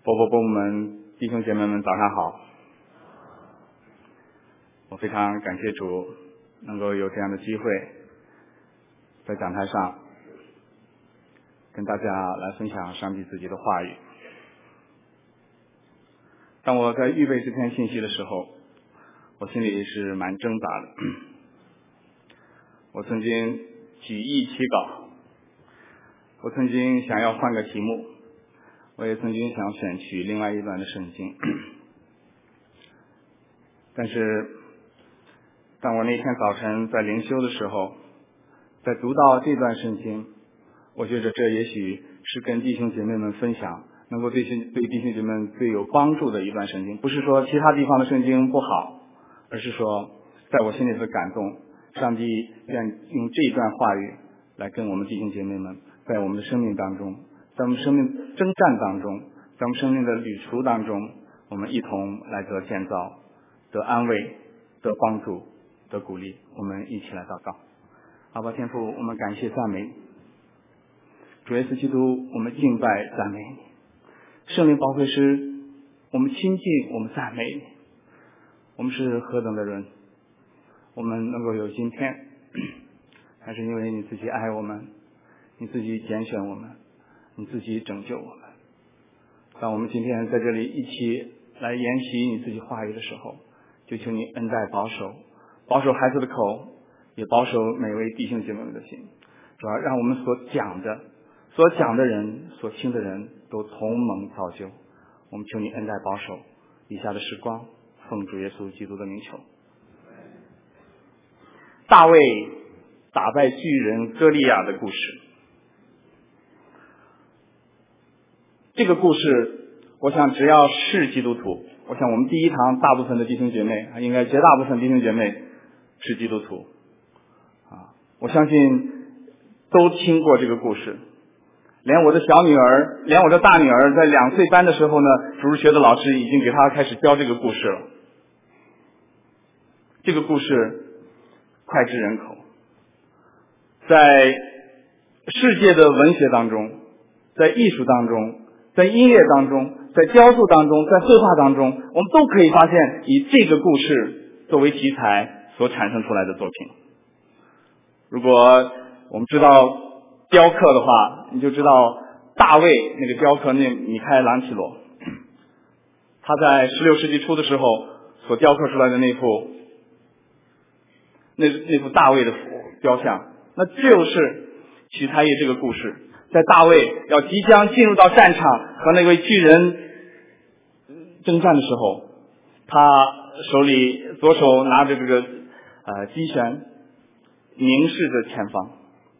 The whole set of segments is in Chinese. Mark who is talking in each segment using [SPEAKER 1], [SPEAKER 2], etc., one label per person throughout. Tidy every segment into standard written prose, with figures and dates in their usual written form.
[SPEAKER 1] 伯伯们、弟兄姐妹们，早上好！我非常感谢主能够有这样的机会，在讲台上跟大家来分享上帝自己的话语。当我在预备这篇信息的时候，我心里是蛮挣扎的。我曾经举意起稿，我曾经想要换个题目，我也曾经想选取另外一段的圣经，但是当我那天早晨在灵修的时候，在读到这段圣经，我觉得这也许是跟弟兄姐妹们分享，能够对弟兄姐妹们最有帮助的一段圣经。不是说其他地方的圣经不好，而是说在我心里的感动，上帝愿用这一段话语来跟我们弟兄姐妹们，在我们的生命当中，在我们生命征战当中，在我们生命的旅途当中，我们一同来得建造，得安慰，得帮助，得鼓励。我们一起来祷告。阿爸天父，我们感谢赞美你，主耶稣基督，我们敬拜赞美你。圣灵保惠师，我们亲近，我们赞美你。我们是何等的人，我们能够有今天，还是因为你自己爱我们，你自己拣选我们，你自己拯救我们。当我们今天在这里一起来研习你自己话语的时候，就求你恩待保守孩子的口，也保守每位弟兄姐妹们的心，主要让我们所讲的人，所听的人都同蒙造就。我们求你恩待保守以下的时光，奉主耶稣基督的名求。大卫打败巨人歌利亚的故事，这个故事我想只要是基督徒，我想我们第一堂大部分的弟兄姐妹，应该绝大部分弟兄姐妹是基督徒我相信都听过这个故事。连我的小女儿，连我的大女儿在2岁班的时候呢，主日学的老师已经给她开始教这个故事了。这个故事脍炙人口，在世界的文学当中，在艺术当中，在音乐当中，在雕塑当中，在绘画当中，我们都可以发现以这个故事作为题材所产生出来的作品。如果我们知道雕刻的话，你就知道大卫那个雕刻那米开朗基罗，他在16世纪初的时候所雕刻出来的那幅大卫的雕像，那就是取材于这个故事。在大卫要即将进入到战场和那位巨人征战的时候，他手里左手拿着这个机旋，凝视着前方。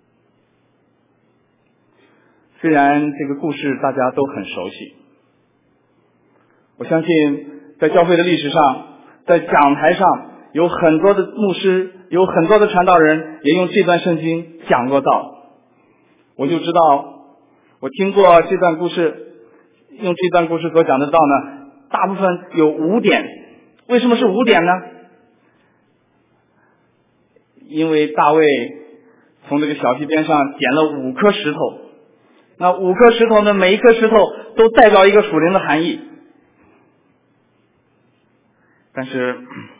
[SPEAKER 1] 虽然这个故事大家都很熟悉，我相信在教会的历史上，在讲台上有很多的牧师，有很多的传道人也用这段圣经讲过道。我就知道，我听过这段故事，用这段故事所讲的道呢，大部分有5点。为什么是5点呢？因为大卫从这个小溪边上捡了5颗石头，那5颗石头呢，每一颗石头都代表一个属灵的含义。但是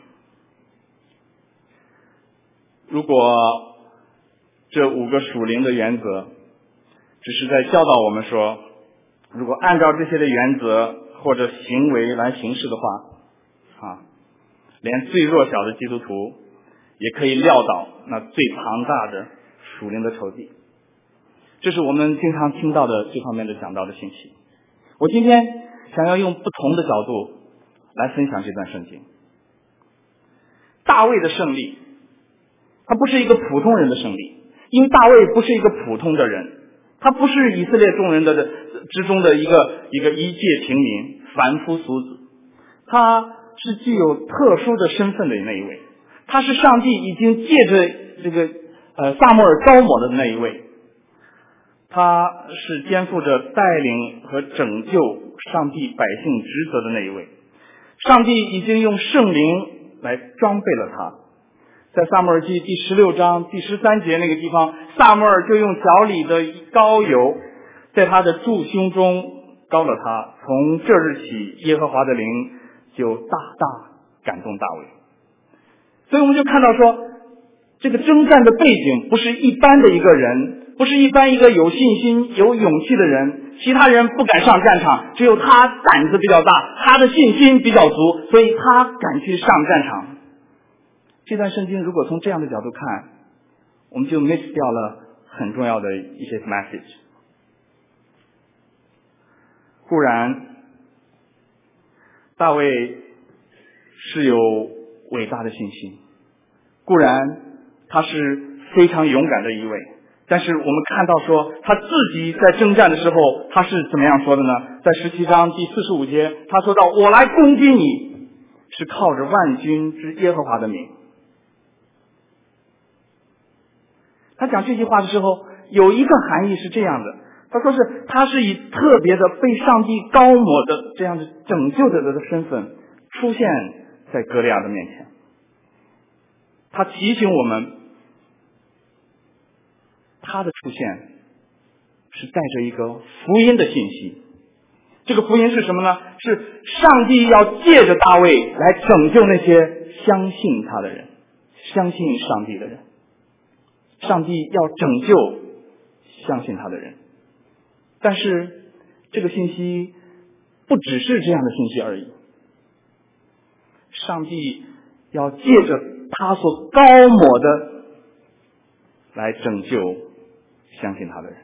[SPEAKER 1] 如果这5个属灵的原则只是在教导我们说，如果按照这些的原则或者行为来行事的话连最弱小的基督徒也可以撂倒那最庞大的属灵的仇敌。这是我们经常听到的这方面的讲道的信息。我今天想要用不同的角度来分享这段圣经。大卫的胜利，他不是一个普通人的胜利，因为大卫不是一个普通的人，他不是以色列众人的之中的一介平民凡夫俗子，他是具有特殊的身份的那一位，他是上帝已经借着这个撒母耳膏抹的那一位，他是肩负着带领和拯救上帝百姓职责的那一位。上帝已经用圣灵来装备了他。在撒母耳记第16章第13节那个地方，撒母耳就用脚里的膏油在他的柱胸中高了他，从这日起，耶和华的灵就大大感动大卫。所以我们就看到说，这个征战的背景不是一般的一个人，不是一般一个有信心有勇气的人，其他人不敢上战场，只有他胆子比较大，他的信心比较足，所以他敢去上战场。这段圣经如果从这样的角度看，我们就 miss 掉了很重要的一些 message。 固然大卫是有伟大的信心，固然他是非常勇敢的一位，但是我们看到说他自己在征战的时候他是怎么样说的呢？在17章第45节他说到，我来攻击你是靠着万军之耶和华的名。他讲这句话的时候有一个含义是这样的，他说是他是以特别的被上帝高抹的这样的拯救者的身份出现在歌利亚的面前。他提醒我们，他的出现是带着一个福音的信息。这个福音是什么呢？是上帝要借着大卫来拯救那些相信他的人，相信上帝的人。上帝要拯救相信他的人。但是这个信息不只是这样的信息而已，上帝要借着他所高抹的来拯救相信他的人。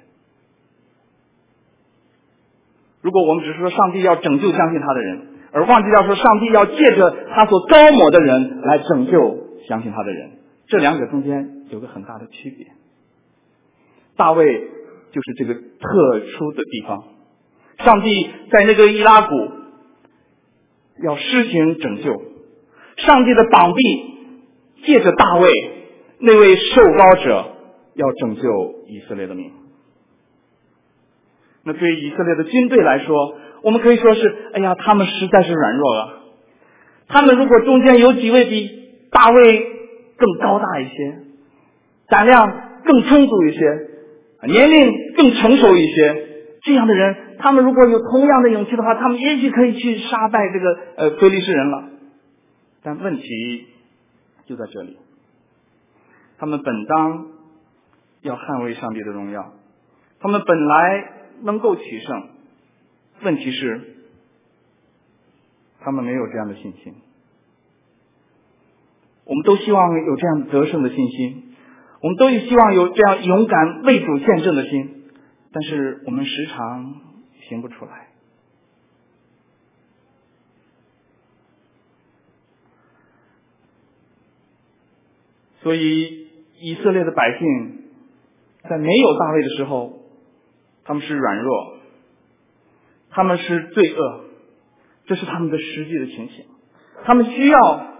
[SPEAKER 1] 如果我们只是说上帝要拯救相信他的人，而忘记掉说上帝要借着他所高抹的人来拯救相信他的人，这两者中间有个很大的区别。大卫就是这个特殊的地方，上帝在那个伊拉谷要施行拯救，上帝的膀臂借着大卫那位受膏者要拯救以色列的民。那对于以色列的军队来说，我们可以说是，哎呀，他们实在是软弱了。他们如果中间有几位比大卫更高大一些，胆量更充足一些，年龄更成熟一些，这样的人，他们如果有同样的勇气的话，他们也许可以去杀败这个非利士人了。但问题就在这里，他们本当要捍卫上帝的荣耀，他们本来能够取胜，问题是他们没有这样的信心。我们都希望有这样得胜的信心，我们都希望有这样勇敢为主见证的心，但是我们时常行不出来。所以以色列的百姓在没有大卫的时候，他们是软弱，他们是罪恶，这是他们的实际的情形。他们需要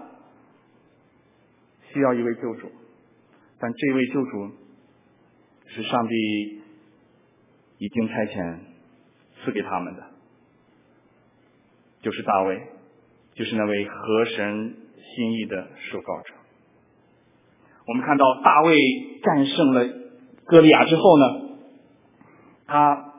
[SPEAKER 1] 一位救主，但这位救主是上帝已经差遣赐给他们的，就是大卫，就是那位合神心意的受膏者。我们看到大卫战胜了歌利亚之后呢，他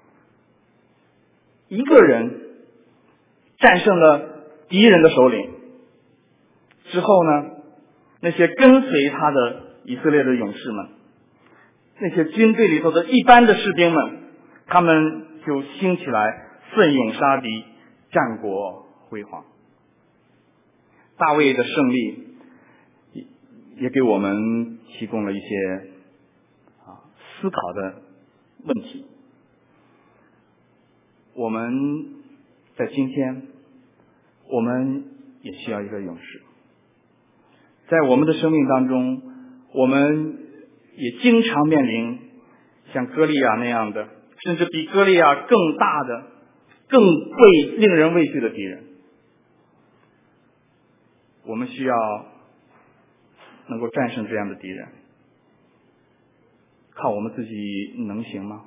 [SPEAKER 1] 一个人战胜了敌人的首领之后呢，那些跟随他的以色列的勇士们，那些军队里头的一般的士兵们，他们就兴起来奋勇杀敌，战果辉煌。大卫的胜利也给我们提供了一些思考的问题。我们在今天，我们也需要一个勇士。在我们的生命当中，我们也经常面临像歌利亚那样的，甚至比歌利亚更大的、更令人畏惧的敌人。我们需要能够战胜这样的敌人，靠我们自己能行吗？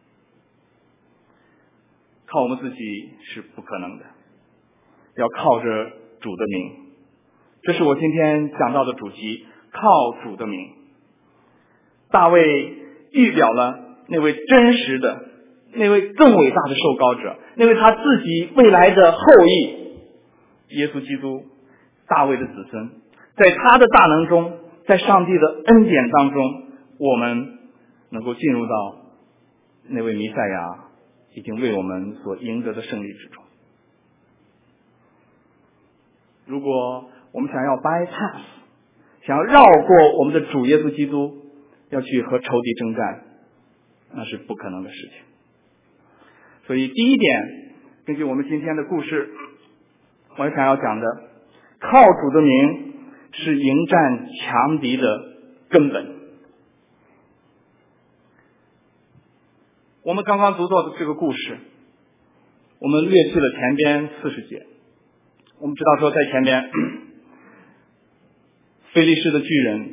[SPEAKER 1] 靠我们自己是不可能的，要靠着主的名。这是我今天讲到的主题，靠主的名。大卫预表了那位真实的、 那位更伟大的受膏者，那位他自己未来的后裔，耶稣基督，大卫的子孙，在他的大能中，在上帝的恩典当中，我们能够进入到那位弥赛亚已经为我们所赢得的胜利之中。如果我们想要 bypass， 想要绕过我们的主耶稣基督，要去和仇敌征战，那是不可能的事情。所以第一点，根据我们今天的故事，我想要讲的，靠主的名是迎战强敌的根本。我们刚刚读到的这个故事，我们略去了前边40节。我们知道说，在前边非利士的巨人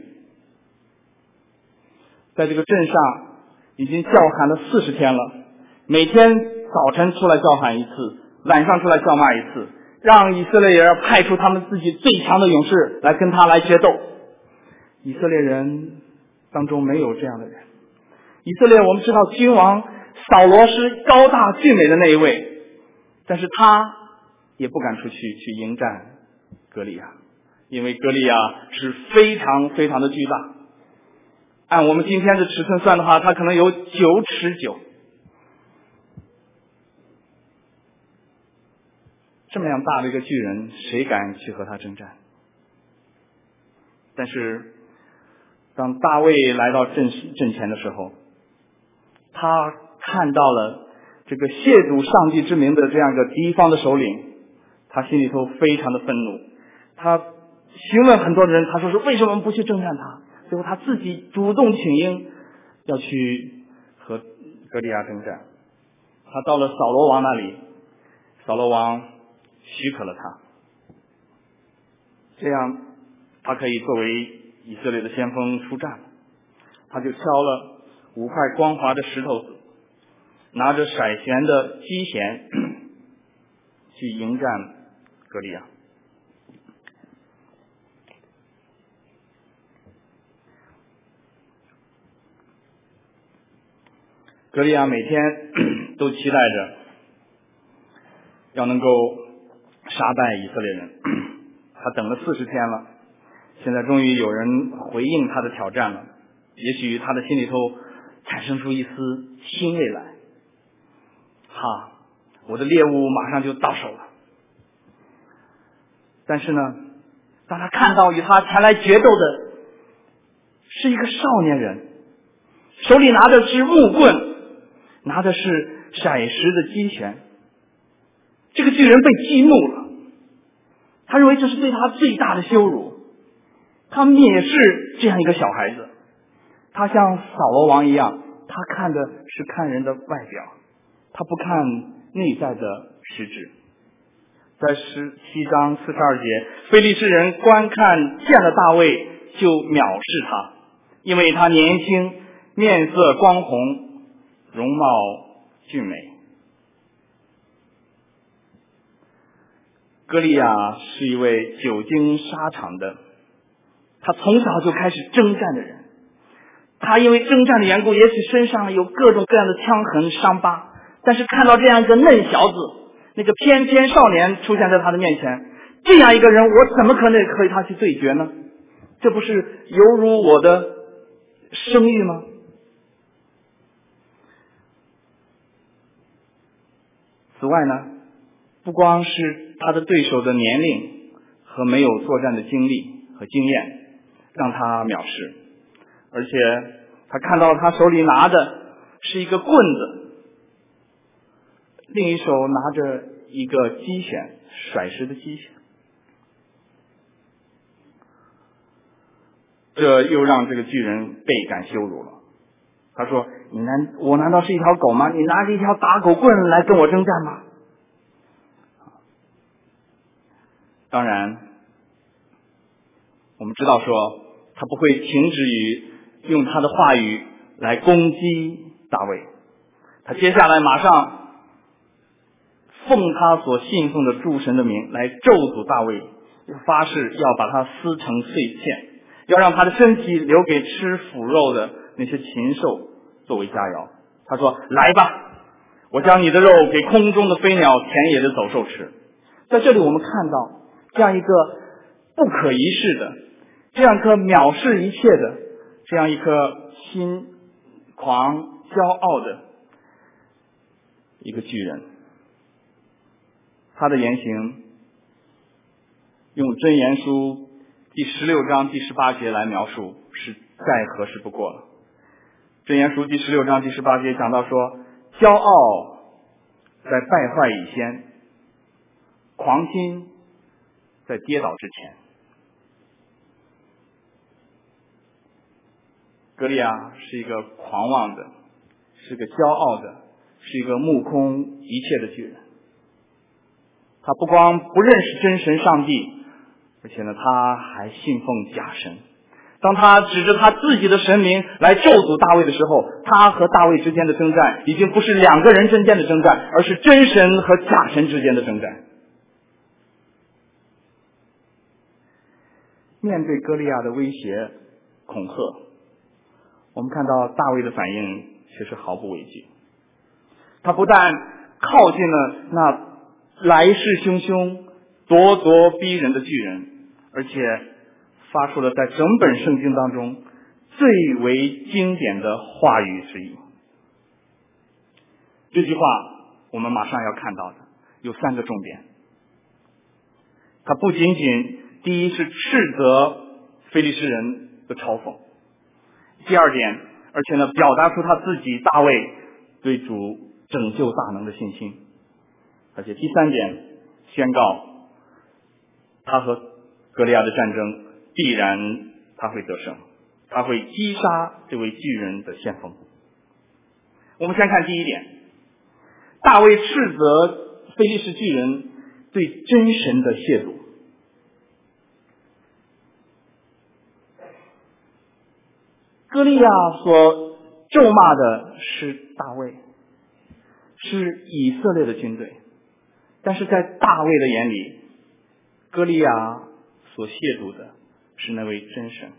[SPEAKER 1] 在这个镇上已经叫喊了40天了，每天早晨出来叫喊一次，晚上出来叫骂一次，让以色列人派出他们自己最强的勇士来跟他来决斗。以色列人当中没有这样的人。以色列我们知道君王扫罗是高大俊美的那一位，但是他也不敢出去迎战歌利亚，因为歌利亚是非常非常的巨大，按我们今天的尺寸算的话，他可能有9尺9。这么样大的一个巨人，谁敢去和他征战？但是当大卫来到阵前的时候，他看到了这个亵渎上帝之名的这样一个敌方的首领，他心里头非常的愤怒。他询问很多人，他说是为什么不去征战他？最后他自己主动请缨，要去和歌利亚征战。他到了扫罗王那里，扫罗王许可了他，这样他可以作为以色列的先锋出战。他就敲了5块光滑的石头子，拿着甩弦的机弦去迎战歌利亚。歌利亚每天都期待着要能够杀败以色列人，他等了40天了，现在终于有人回应他的挑战了。也许他的心里头产生出一丝欣慰来，我的猎物马上就到手了。但是呢，当他看到与他前来决斗的是一个少年人，手里拿的是木棍，拿的是骰石的机弦，这个巨人被激怒了，他认为这是对他最大的羞辱，他蔑视这样一个小孩子。他像扫罗王一样，他看的是看人的外表，他不看内在的实质。在17章42节，非利士人观看见了大卫就藐视他，因为他年轻，面色光红，容貌俊美。歌利亚是一位久经沙场的，他从小就开始征战的人，他因为征战的缘故，也许身上有各种各样的枪痕伤疤，但是看到这样一个嫩小子，那个翩翩少年出现在他的面前，这样一个人，我怎么可能和他去对决呢？这不是犹如我的声誉吗？此外呢，不光是他的对手的年龄和没有作战的经历和经验让他藐视，而且他看到他手里拿的是一个棍子，另一手拿着一个机弦，甩石的机弦，这又让这个巨人倍感羞辱了。他说，我难道是一条狗吗？你拿着一条打狗棍来跟我征战吗？当然我们知道说他不会停止于用他的话语来攻击大卫，他接下来马上奉他所信奉的诸神的名来咒诅大卫，发誓要把他撕成碎片，要让他的身体留给吃腐肉的那些禽兽作为佳肴。他说，来吧， 我将你的肉给空中的飞鸟、田野的走兽吃。在这里我们看到这样一个不可一世的，这样一颗藐视一切的，这样一颗心狂骄傲的一个巨人。他的言行用箴言书第16章第18节来描述是再合适不过了。箴言书第16章第18节讲到说，骄傲在败坏以先，狂心在跌倒之前。歌利亚是一个狂妄的，是个骄傲的，是一个目空一切的巨人。他不光不认识真神上帝，而且呢，他还信奉假神。当他指着他自己的神明来咒诅大卫的时候，他和大卫之间的征战已经不是两个人之间的征战，而是真神和假神之间的征战。面对歌利亚的威胁恐吓，我们看到大卫的反应却是毫不畏惧。他不但靠近了那来势汹汹、咄咄逼人的巨人，而且发出了在整本圣经当中最为经典的话语之一。这句话我们马上要看到的有3个重点。他不仅仅第一是斥责非利士人的嘲讽，第二点，而且呢表达出他自己大卫对主拯救大能的信心，而且第3点宣告他和歌利亚的战争必然他会得胜，他会击杀这位巨人的先锋。我们先看第一点，大卫斥责非利士巨人对真神的亵渎。歌利亚所咒骂的是大卫，是以色列的军队，但是在大卫的眼里，歌利亚所亵渎的是那位真神。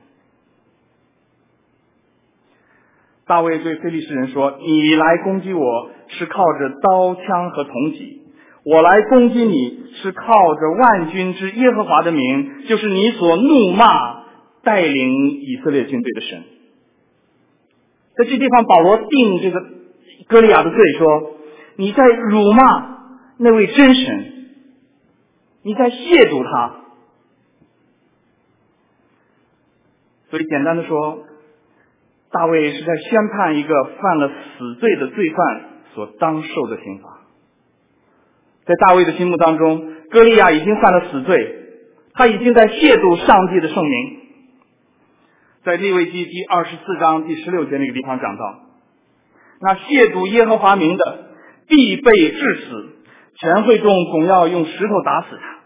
[SPEAKER 1] 大卫对非利士人说，你来攻击我是靠着刀枪和铜戟，我来攻击你是靠着万军之耶和华的名，就是你所怒骂带领以色列军队的神。在这地方保罗定这个歌利亚的罪说，你在辱骂那位真神，你在亵渎他。所以简单的说，大卫是在宣判一个犯了死罪的罪犯所当受的刑罚。在大卫的心目当中，歌利亚已经犯了死罪，他已经在亵渎上帝的圣名。在利未记第24章第16节那个地方讲到，那亵渎耶和华名的必被治死，全会众总要用石头打死他。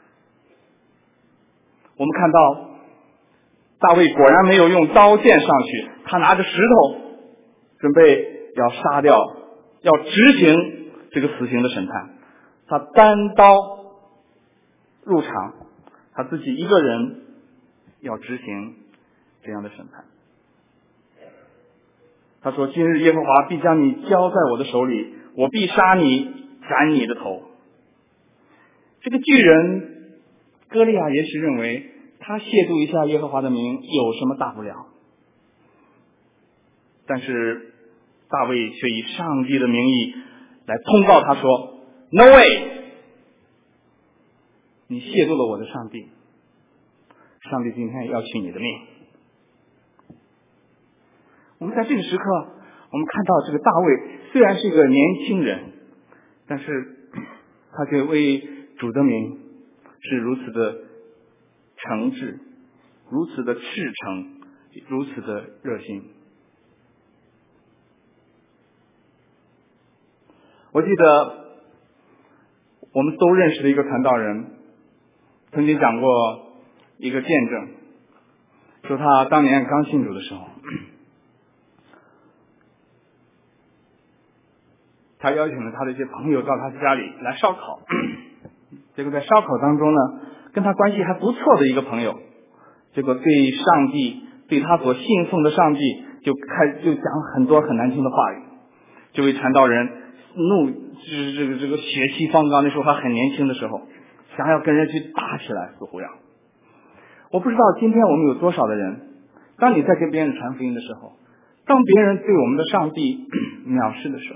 [SPEAKER 1] 我们看到大卫果然没有用刀剑上去，他拿着石头准备要杀掉，要执行这个死刑的审判。他单刀入场，他自己一个人要执行这样的审判。他说，今日耶和华必将你交在我的手里，我必杀你，斩你的头。这个巨人歌利亚也许认为他亵渎一下耶和华的名有什么大不了，但是大卫却以上帝的名义来通告他说， No way， 你亵渎了我的上帝，上帝今天要取你的命。我们在这个时刻，我们看到这个大卫虽然是一个年轻人，但是他却为主的名是如此的诚挚，如此的赤诚，如此的热心。我记得我们都认识的一个传道人曾经讲过一个见证，说他当年刚信主的时候，他邀请了他的一些朋友到他家里来烧烤，结果在烧烤当中呢，跟他关系还不错的一个朋友，结果对上帝，对他所信奉的上帝就讲很多很难听的话语。这位传道人这个血气方刚，那时候还很年轻的时候，想要跟人去打起来，似乎要。我不知道今天我们有多少的人，当你在跟别人传福音的时候，当别人对我们的上帝藐视的时候，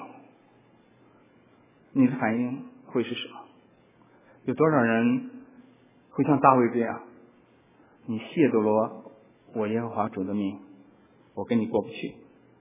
[SPEAKER 1] 你的反应会是什么？有多少人会像大卫这样，你亵渎了我耶和华主的名，我跟你过不去。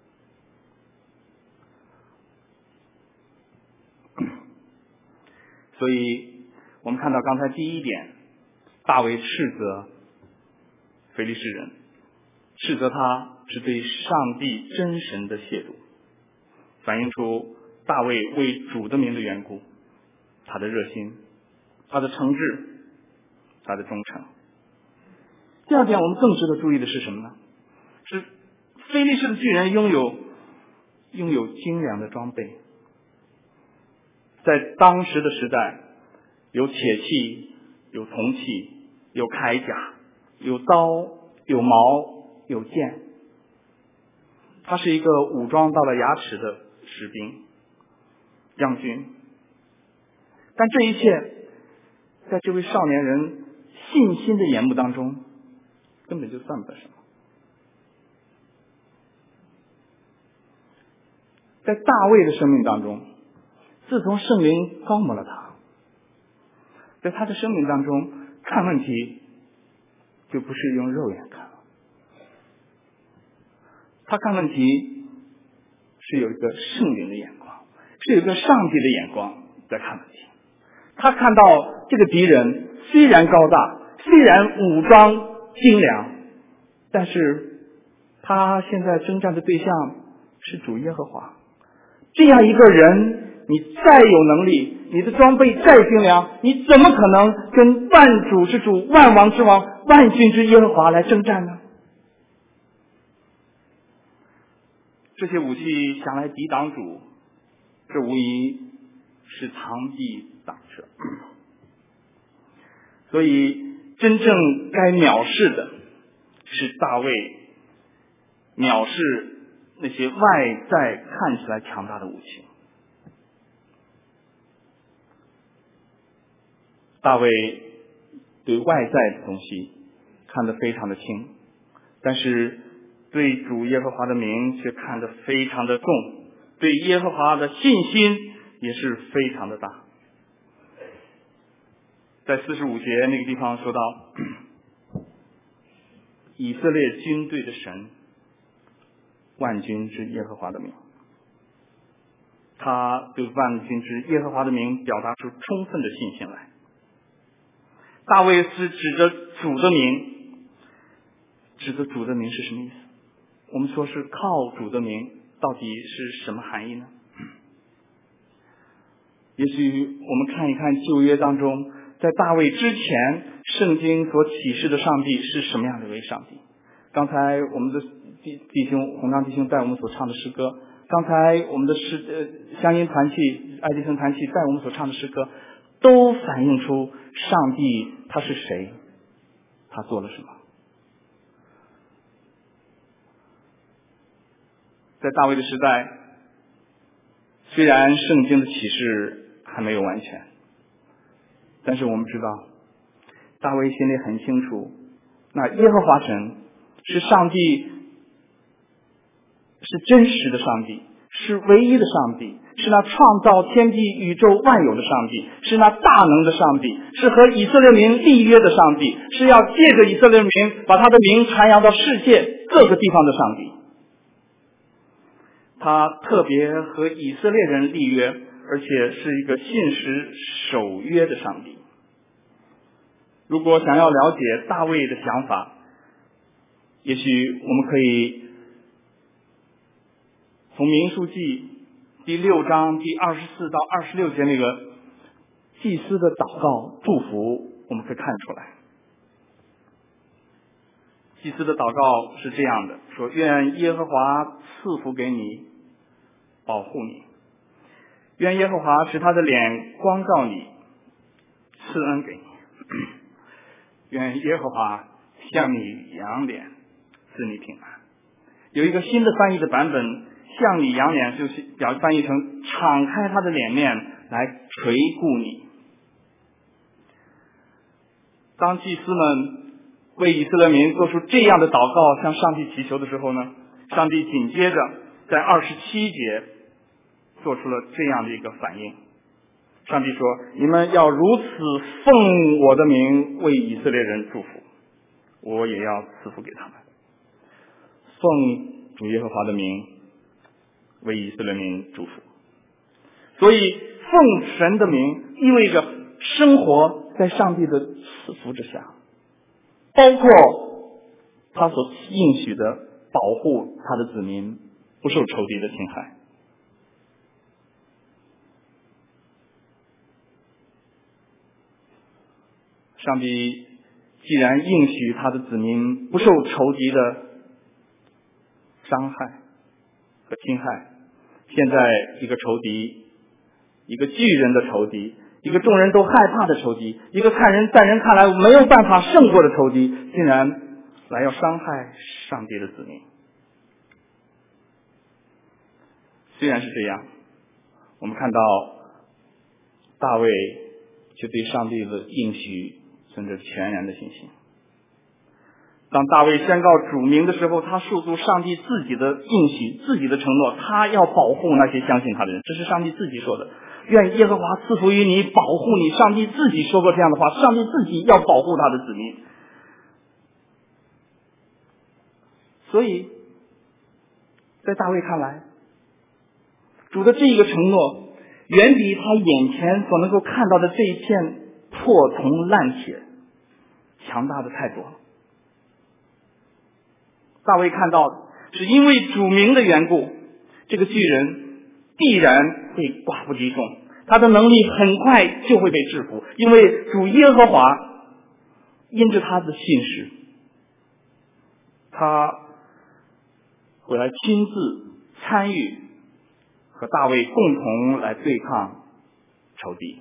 [SPEAKER 1] 所以我们看到刚才第一点，大卫斥责非利士人，斥责他是对上帝真神的亵渎，反映出大卫为主的名的缘故，他的热心，他的诚挚，他的忠诚。第二点，我们更值得注意的是什么呢？是非利士的巨人拥有精良的装备，在当时的时代，有铁器，有铜器，有铠甲，有刀，有矛，有剑。他是一个武装到了牙齿的士兵将军，但这一切在这位少年人信心的眼目当中根本就算不得什么。在大卫的生命当中，自从圣灵高抹了他，在他的生命当中看问题就不是用肉眼看了，他看问题是有一个圣灵的眼光，是有一个上帝的眼光在看问题。他看到这个敌人虽然高大，虽然武装精良，但是他现在征战的对象是主耶和华。这样一个人，你再有能力，你的装备再精良，你怎么可能跟万主之主、万王之王、万军之耶和华来征战呢？这些武器想来抵挡主，这无疑是螳臂挡车。所以真正该藐视的是大卫藐视那些外在看起来强大的武器。大卫对外在的东西看得非常的轻，但是对主耶和华的名却看得非常的重，对耶和华的信心也是非常的大。在45节那个地方说到，以色列军队的神，万军之耶和华的名，他对万军之耶和华的名表达出充分的信心来。大卫是指着主的名，指着主的名是什么意思？我们说是靠主的名，到底是什么含义呢？也许我们看一看旧约当中，在大卫之前圣经所启示的上帝是什么样的一位上帝。刚才我们的弟兄洪刚弟兄带我们所唱的诗歌，刚才我们的乡音团契、爱迪生团契带我们所唱的诗歌，都反映出上帝他是谁，他做了什么。在大卫的时代，虽然圣经的启示还没有完全，但是我们知道大卫心里很清楚，那耶和华神是上帝，是真实的上帝，是唯一的上帝，是那创造天地宇宙万有的上帝，是那大能的上帝，是和以色列民立约的上帝，是要借着以色列民把他的名传扬到世界各个地方的上帝。他特别和以色列人立约，而且是一个信实守约的上帝。如果想要了解大卫的想法，也许我们可以从民数记第6章第24到26节那个祭司的祷告祝福，我们可以看出来。祭司的祷告是这样的，说：愿耶和华赐福给你，保护你；愿耶和华使他的脸光照你，赐恩给你；愿耶和华向你扬脸，赐你平安。有一个新的翻译的版本向你仰脸，就是翻译成敞开他的脸面来垂顾你。当祭司们为以色列民做出这样的祷告，向上帝祈求的时候呢，上帝紧接着在27节做出了这样的一个反应。上帝说：你们要如此奉我的名为以色列人祝福，我也要赐福给他们。奉主耶和华的名为以色列民祝福。所以奉神的名意味着生活在上帝的赐福之下，包括他所应许的保护他的子民不受仇敌的侵害。上帝既然应许他的子民不受仇敌的伤害和侵害，现在一个仇敌，一个巨人的仇敌，一个众人都害怕的仇敌，一个在人看来没有办法胜过的仇敌，竟然来要伤害上帝的子民。虽然是这样，我们看到大卫却对上帝的应许存着全然的信心。当大卫宣告主名的时候，他诉诸上帝自己的应许，自己的承诺，他要保护那些相信他的人，这是上帝自己说的。愿耶和华赐福于你，保护你。上帝自己说过这样的话，上帝自己要保护他的子民。所以在大卫看来，主的这一个承诺远比他眼前所能够看到的这一片破铜烂铁强大的太多了。大卫看到的是因为主名的缘故，这个巨人必然会寡不敌众，他的能力很快就会被制服，因为主耶和华因着他的信实，他会来亲自参与和大卫共同来对抗仇敌。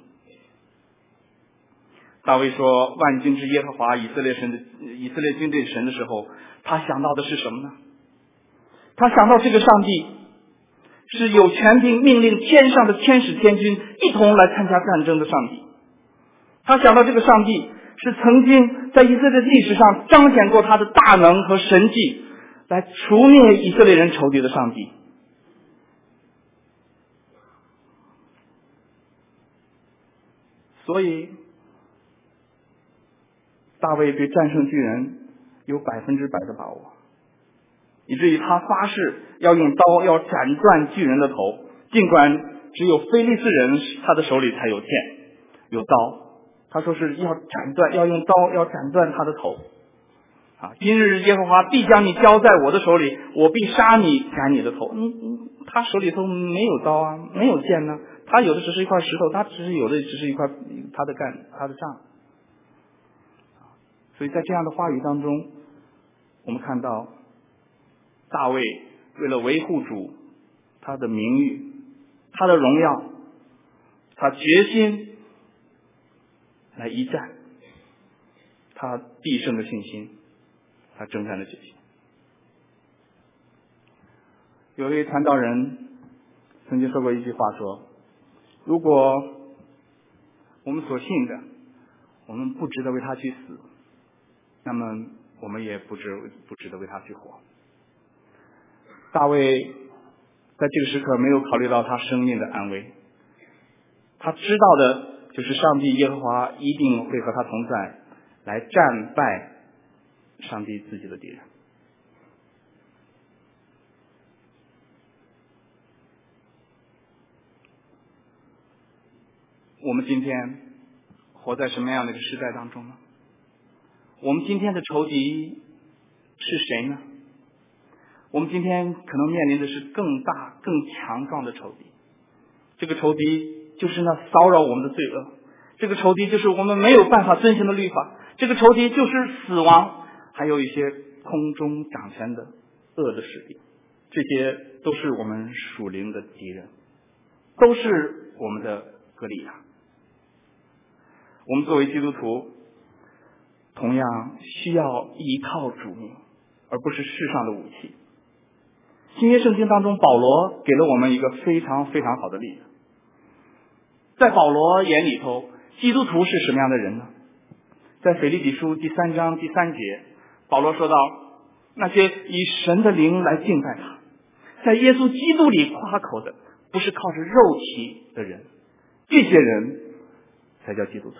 [SPEAKER 1] 大卫说万军之耶和华以色列军队神的时候，他想到的是什么呢？他想到这个上帝是有权柄命令天上的天使天军一同来参加战争的上帝。他想到这个上帝是曾经在以色列历史上彰显过他的大能和神迹，来除灭以色列人仇敌的上帝。所以大卫对战胜巨人有100%的把握，以至于他发誓要用刀要斩断巨人的头，尽管只有非利士人他的手里才有剑有刀，他说是要斩断，要用刀要斩断他的头。今日耶和华必将你交在我的手里，我必杀你斩你的头。他手里头没有刀啊，没有剑呢，他有的只是一块石头，他有的只是一块他的杖。所以在这样的话语当中，我们看到大卫为了维护主他的名誉他的荣耀，他决心来一战，他必胜的信心，他征战的决心。有一位传道人曾经说过一句话，说如果我们所信的我们不值得为他去死，那么我们也不值得为他去活。大卫在这个时刻没有考虑到他生命的安危，他知道的就是上帝耶和华一定会和他同在，来战败上帝自己的敌人。我们今天活在什么样的一个时代当中呢？我们今天的仇敌是谁呢？我们今天可能面临的是更大更强壮的仇敌，这个仇敌就是那骚扰我们的罪恶，这个仇敌就是我们没有办法遵循的律法，这个仇敌就是死亡，还有一些空中掌权的恶的势力，这些都是我们属灵的敌人，都是我们的歌利亚。我们作为基督徒同样需要依靠主名，而不是世上的武器。 新约圣经当中，保罗给了我们一个非常非常好的例子。在保罗眼里头，基督徒是什么样的人呢？在腓立比书第3章第3节，保罗说到，那些以神的灵来敬拜他，在耶稣基督里夸口的，不是靠着肉体的人，这些人才叫基督徒。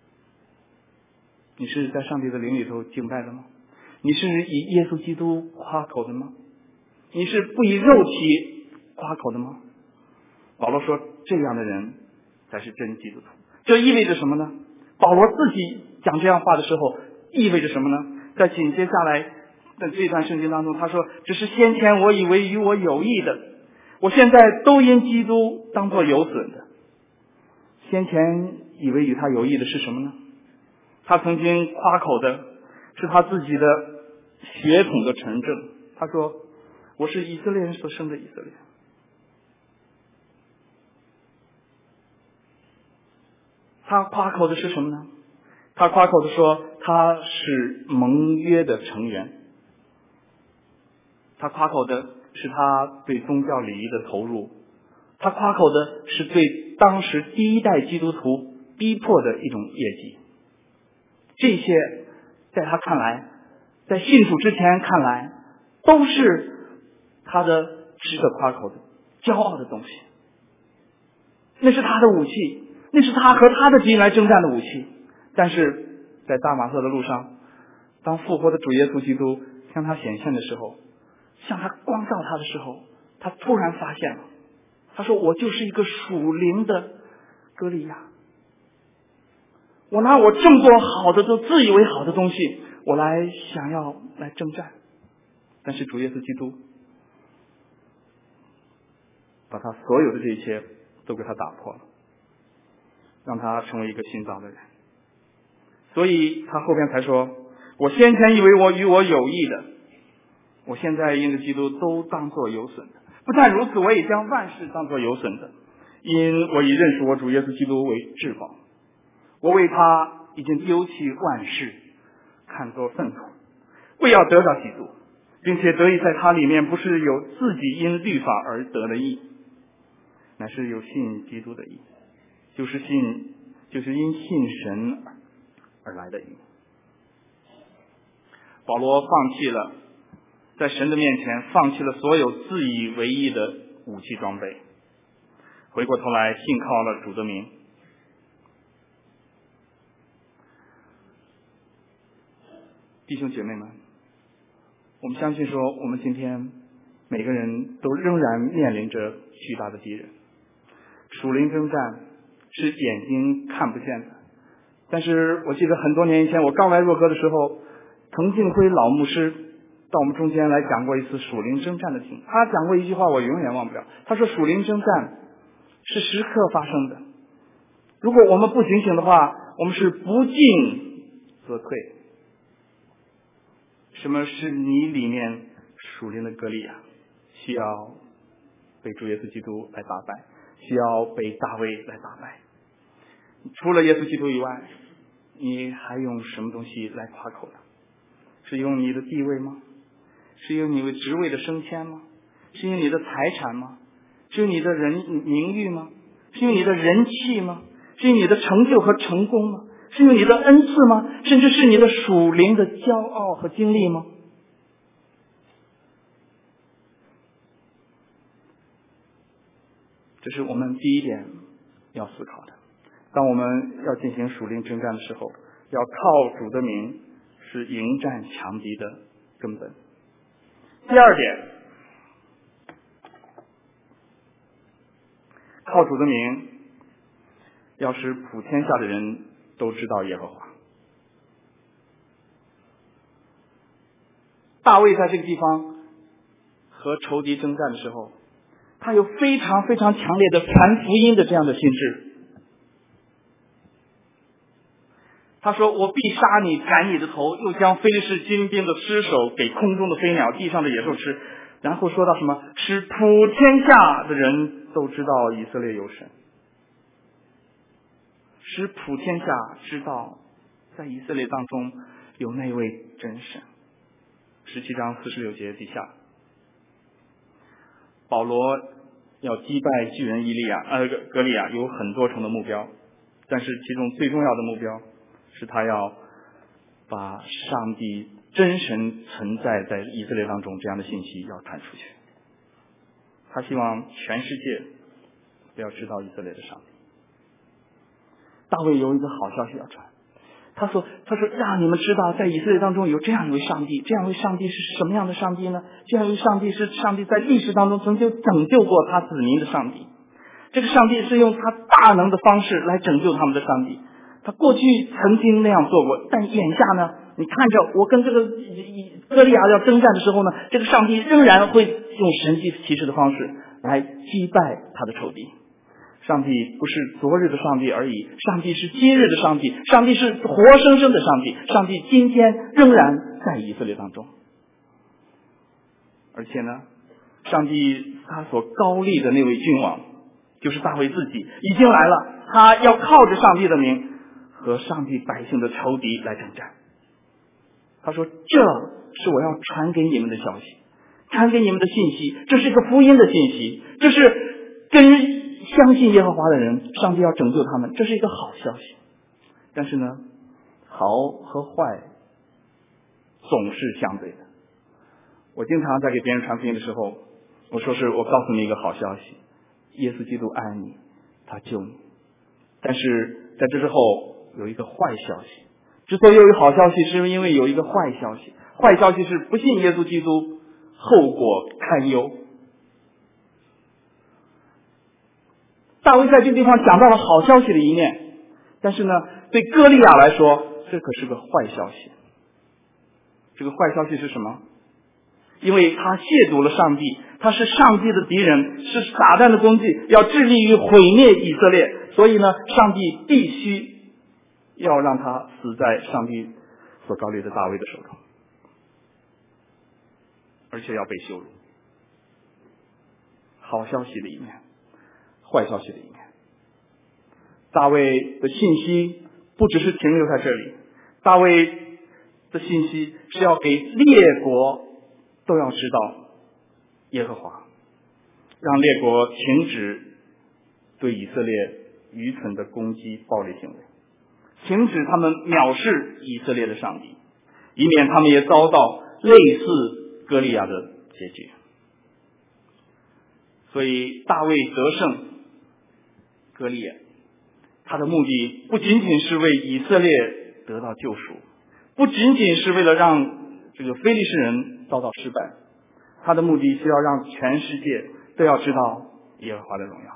[SPEAKER 1] 你是在上帝的灵里头敬拜的吗？你是以耶稣基督夸口的吗？你是不以肉体夸口的吗？保罗说，这样的人才是真基督徒。这意味着什么呢？保罗自己讲这样话的时候，意味着什么呢？在紧接下来的这段圣经当中，他说，只是先前我以为与我有益的，我现在都因基督当作有损的。先前以为与他有益的是什么呢？他曾经夸口的是他自己的血统的纯正。他说，我是以色列人所生的以色列。他夸口的是什么呢？他夸口的说，他是盟约的成员。他夸口的是他对宗教礼仪的投入。他夸口的是对当时第一代基督徒逼迫的一种业绩。这些在他看来，在信主之前看来，都是他的值得夸口的骄傲的东西。那是他的武器，那是他和他的敌人来征战的武器。但是在大马色的路上，当复活的主耶稣基督向他显现的时候，向他光照他的时候，他突然发现了，他说，我就是一个属灵的歌利亚。我拿我这么多好的都自以为好的东西，我想要来征战。但是主耶稣基督把他所有的这一切都给他打破了，让他成为一个新造的人。所以他后边才说，我先前以为我与我有益的，我现在因着基督都当作有损的。不但如此，我也将万事当作有损的，因我已认识我主耶稣基督为至宝。我为他已经丢弃万事，看作粪土，为要得着基督，并且得以在他里面，不是有自己因律法而得的义，乃是有信基督的义，就是因信神而来的义。保罗放弃了在神的面前放弃了所有自以为意的武器装备，回过头来信靠了主的名。弟兄姐妹们，我们相信说，我们今天每个人都仍然面临着巨大的敌人。属灵征战是眼睛看不见的，但是我记得很多年以前，我刚来若哥的时候，滕敬辉老牧师到我们中间来讲过一次属灵征战的经。他讲过一句话，我永远忘不了。他说，属灵征战是时刻发生的，如果我们不警醒的话，我们是不进则退。什么是你里面属灵的歌利亚？需要被主耶稣基督来打败，需要被大卫来打败。除了耶稣基督以外，你还用什么东西来夸口呢？是用你的地位吗？是用你的职位的升迁吗？是用你的财产吗？是用你的名誉吗？是用你的人气吗？是用你的成就和成功吗？是用你的恩赐吗？甚至是你的属灵的骄傲和经历吗？这是我们第一点要思考的。当我们要进行属灵征战的时候，要靠主的名是迎战强敌的根本。第二点，靠主的名要使普天下的人都知道耶和华。大卫在这个地方和仇敌征战的时候，他有非常非常强烈的传福音的这样的心智。他说，我必杀你，斩你的头，又将非利士军兵的尸首给空中的飞鸟，地上的野兽吃。然后说到什么，使普天下的人都知道以色列有神，使普天下知道在以色列当中有那位真神。17章46节底下， 保罗要击败巨人歌利亚有很多重的目标，但是其中最重要的目标是他要把上帝真神存在在以色列当中这样的信息要传出去。他希望全世界都要知道以色列的上帝。大卫有一个好消息要传，他说让你们知道在以色列当中有这样一位上帝，这样一位上帝是什么样的上帝呢？这样一位上帝是上帝在历史当中曾经拯救过他子民的上帝。这个上帝是用他大能的方式来拯救他们的上帝，他过去曾经那样做过，但眼下呢，你看着我跟这个歌利亚要征战的时候呢，这个上帝仍然会用神迹奇事的方式来击败他的仇敌。上帝不是昨日的上帝而已，上帝是今日的上帝，上帝是活生生的上帝，上帝今天仍然在以色列当中。而且呢，上帝他所高立的那位君王就是大卫自己已经来了，他要靠着上帝的名和上帝百姓的仇敌来征战。他说，这是我要传给你们的消息，传给你们的信息，这是一个福音的信息，这是跟相信耶和华的人，上帝要拯救他们，这是一个好消息。但是呢，好和坏总是相对的。我经常在给别人传福音的时候，我说我告诉你一个好消息，耶稣基督爱你，他救你。但是在这之后有一个坏消息，之所以有一个好消息，是因为有一个坏消息。坏消息是不信耶稣基督，后果堪忧。大卫在这个地方讲到了好消息的一面，但是呢，对歌利亚来说，这可是个坏消息。这个坏消息是什么？因为他亵渎了上帝，他是上帝的敌人，是撒旦的工具，要致力于毁灭以色列，所以呢，上帝必须要让他死在上帝所高立的大卫的手中，而且要被羞辱。好消息的一面，坏消息的一面。大卫的信息不只是停留在这里，大卫的信息是要给列国都要知道耶和华，让列国停止对以色列愚蠢的攻击暴力行为，停止他们藐视以色列的上帝，以免他们也遭到类似歌利亚的结局。所以大卫得胜歌利亚，他的目的不仅仅是为以色列得到救赎，不仅仅是为了让这个非利士人遭到失败，他的目的是要让全世界都要知道耶和华的荣耀。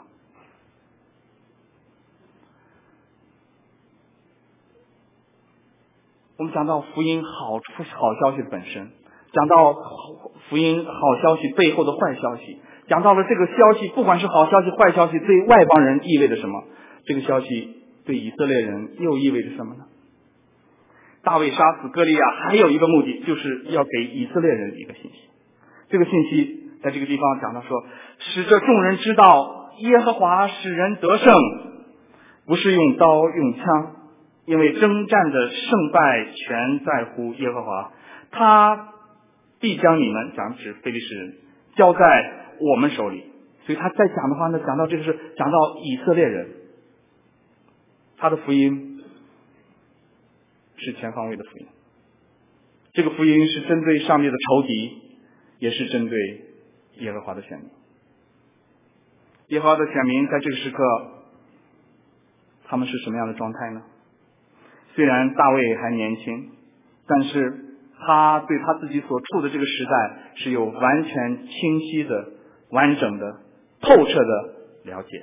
[SPEAKER 1] 我们讲到福音好消息本身，讲到福音好消息背后的坏消息，讲到了这个消息不管是好消息坏消息对外邦人意味着什么，这个消息对以色列人又意味着什么呢？大卫杀死歌利亚还有一个目的，就是要给以色列人一个信息。这个信息在这个地方讲到说，使这众人知道耶和华使人得胜，不是用刀用枪，因为征战的胜败全在乎耶和华，他必将你们，讲指非利士人，交在我们手里。所以他在讲的话呢，讲到这个是讲到以色列人，他的福音是全方位的福音。这个福音是针对上帝的仇敌，也是针对耶和华的选民。耶和华的选民在这个时刻，他们是什么样的状态呢？虽然大卫还年轻，但是他对他自己所处的这个时代是有完全清晰的、完整的、透彻的了解。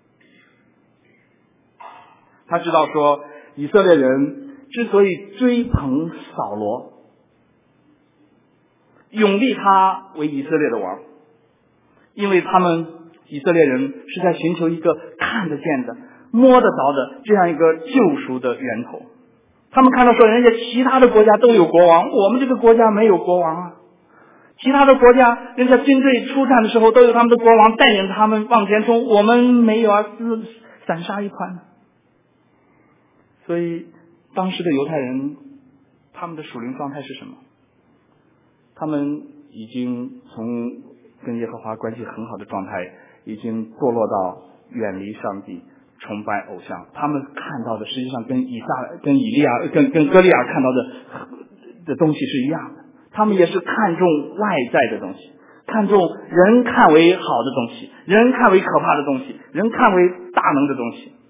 [SPEAKER 1] 他知道说，以色列人之所以追捧扫罗，拥立他为以色列的王，因为他们以色列人是在寻求一个看得见的、摸得着的这样一个救赎的源头。他们看到说，人家其他的国家都有国王，我们这个国家没有国王啊。其他的国家，人家军队出战的时候都有他们的国王带领他们往前冲，我们没有啊，散沙一团。所以当时的犹太人，他们的属灵状态是什么？他们已经从跟耶和华关系很好的状态，已经堕落到远离上帝，崇拜偶像。他们看到的实际上跟以利亚、跟歌利亚看到的东西是一样的。他们也是看重外在的东西，看重人看为好的东西，人看为可怕的东西，人看为大能的东西。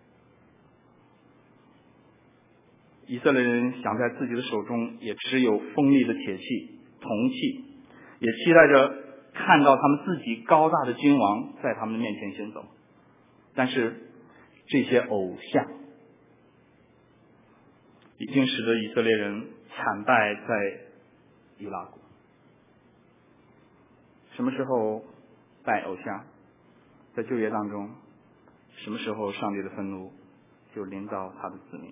[SPEAKER 1] 以色列人想在自己的手中也持有锋利的铁器、铜器，也期待着看到他们自己高大的君王在他们的面前行走。但是这些偶像已经使得以色列人惨败在以拉谷。什么时候拜偶像？在旧约当中，什么时候上帝的愤怒就临到他的子民？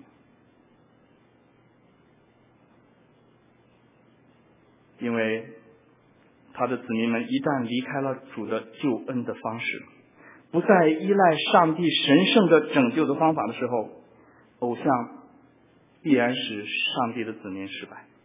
[SPEAKER 1] 因为他的子民们一旦离开了主的救恩的方式，不再依赖上帝神圣的拯救的方法的时候，偶像必然使上帝的子民失败。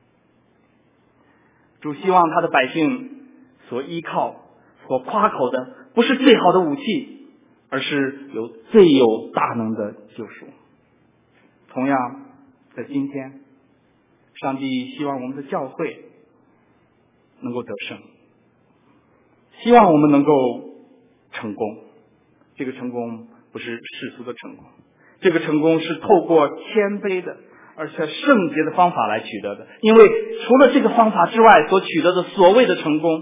[SPEAKER 1] 主希望他的百姓所依靠、所夸口的不是最好的武器，而是有最有大能的救赎。同样，在今天，上帝希望我们的教会能够得胜，希望我们能够成功。这个成功不是世俗的成功，这个成功是透过谦卑的而且圣洁的方法来取得的。因为除了这个方法之外，所取得的所谓的成功，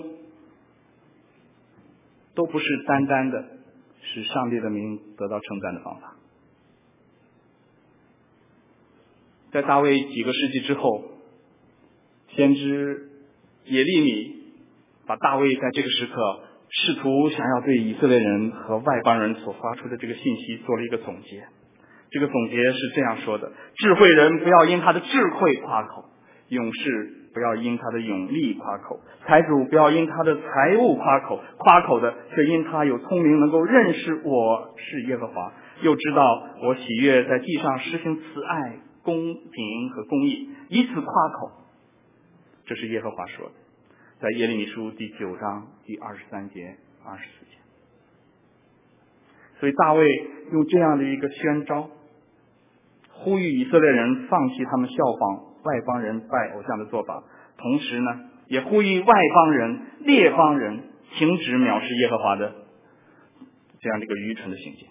[SPEAKER 1] 都不是单单的使上帝的名得到称赞的方法。在大卫几个世纪之后，先知耶利米把大卫在这个时刻试图想要对以色列人和外邦人所发出的这个信息做了一个总结。这个总结是这样说的：智慧人不要因他的智慧夸口，勇士不要因他的勇力夸口，财主不要因他的财物夸口，夸口的却因他有聪明，能够认识我是耶和华，又知道我喜悦在地上施行慈爱、公平和公义，以此夸口。这是耶和华说的，在耶利米书第9章第23节、24节。所以大卫用这样的一个宣召，呼吁以色列人放弃他们效仿外邦人拜偶像的做法，同时呢，也呼吁外邦人、列邦人停止藐视耶和华的这样的一个愚蠢的行径。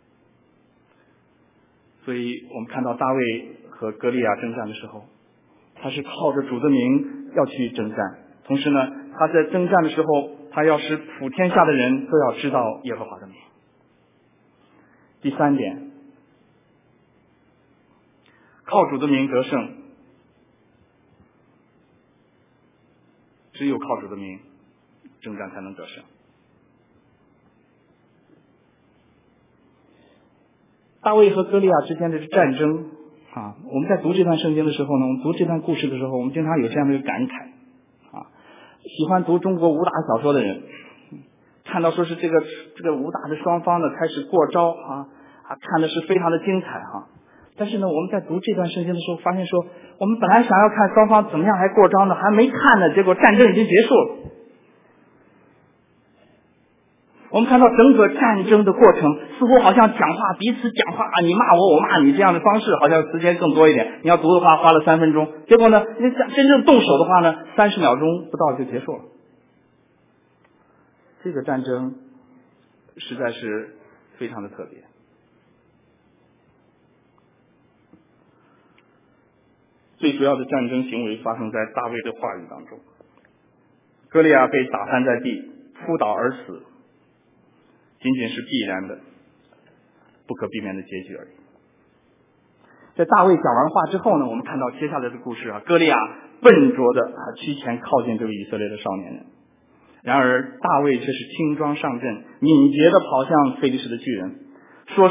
[SPEAKER 1] 所以我们看到大卫和歌利亚征战的时候，他是靠着主的名要去征战，同时呢，他在征战的时候，他要使普天下的人都要知道耶和华的名。第三点，靠主的名得胜，只有靠主的名征战才能得胜。大卫和歌利亚之间的战争啊，我们在读这段圣经的时候呢，我们读这段故事的时候，我们经常有这样的一个感慨啊。喜欢读中国武打小说的人，看到说是这个武打的双方呢开始过招看的是非常的精彩但是呢，我们在读这段圣经的时候，发现说，我们本来想要看双方怎么样还过招呢，还没看呢，结果战争已经结束了。我们看到整个战争的过程，似乎好像彼此讲话你骂我，我骂你这样的方式，好像时间更多一点。你要读的话，花了3分钟，结果呢，你真正动手的话呢，30秒钟不到就结束了。这个战争实在是非常的特别。最主要的战争行为发生在大卫的话语当中。歌利亚被打翻在地，扑倒而死，仅仅是必然的、不可避免的结局而已。在大卫讲完话之后呢，我们看到接下来的故事歌利亚笨拙的趋前靠近这位以色列的少年人，然而大卫却是轻装上阵，敏捷的跑向非利士的巨人，说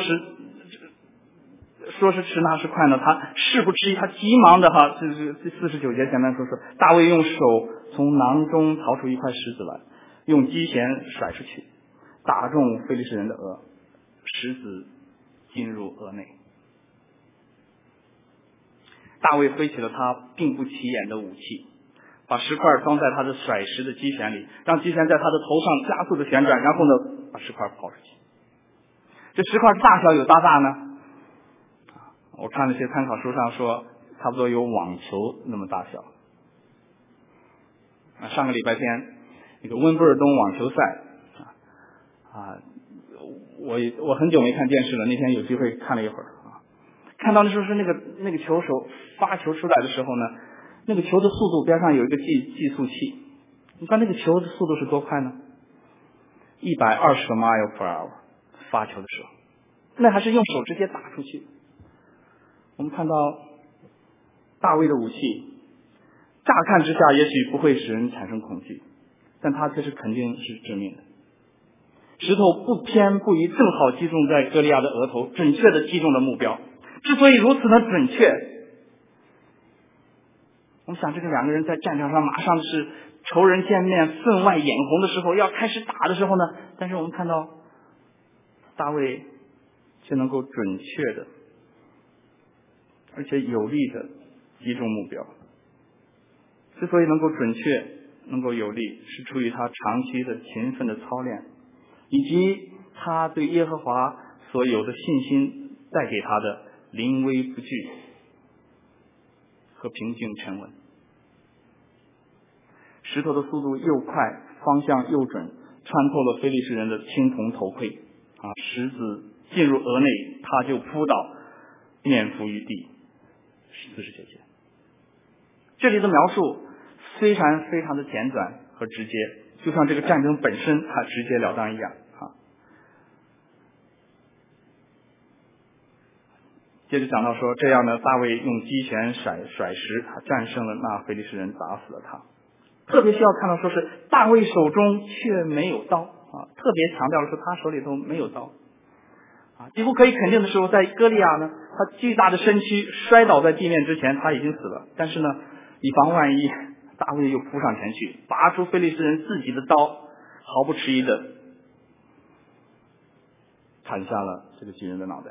[SPEAKER 1] 是迟那是快呢，他事不迟疑，他急忙的这是49节前面说大卫用手从囊中掏出一块石子来，用机弦甩出去，打中非利士人的额，石子进入额内。大卫挥起了他并不起眼的武器， 把石块装在他的甩石的机弦里，让机弦在他的头上加速的旋转，然后呢把石块抛出去。这石块大小有多大呢？我看了些参考书上说，差不多有网球那么大小。上个礼拜天那个温布尔登网球赛我很久没看电视了，那天有机会看了一会儿看到的时候是那个球手发球出来的时候呢，那个球的速度边上有一个计速器，你看那个球的速度是多快呢？120个 mile per hour 发球的时候，那还是用手直接打出去。我们看到大卫的武器，乍看之下也许不会使人产生恐惧，但它却是肯定是致命的。石头不偏不倚，正好击中在歌利亚的额头，准确的击中了目标。之所以如此的准确，我们想这个两个人在战场上马上是仇人见面分外眼红的时候，要开始打的时候呢，但是我们看到大卫却能够准确的而且有力的击中目标。之所以能够准确能够有力，是出于他长期的勤奋的操练，以及他对耶和华所有的信心带给他的临危不惧和平静沉稳。石头的速度又快，方向又准，穿透了非利士人的青铜头盔石子进入额内，他就扑倒，面伏于地，49节。这里的描述非常非常的简短和直接，就像这个战争本身它直截了当一样接着讲到说，这样呢，大卫用机弦甩石，他战胜了那非利士人，打死了他。特别需要看到说是大卫手中却没有刀特别强调的是他手里头没有刀几乎可以肯定的时候，在歌利亚呢，他巨大的身躯摔倒在地面之前，他已经死了。但是呢，以防万一，大卫又扑上前去，拔出非利士人自己的刀，毫不迟疑的砍下了这个巨人的脑袋。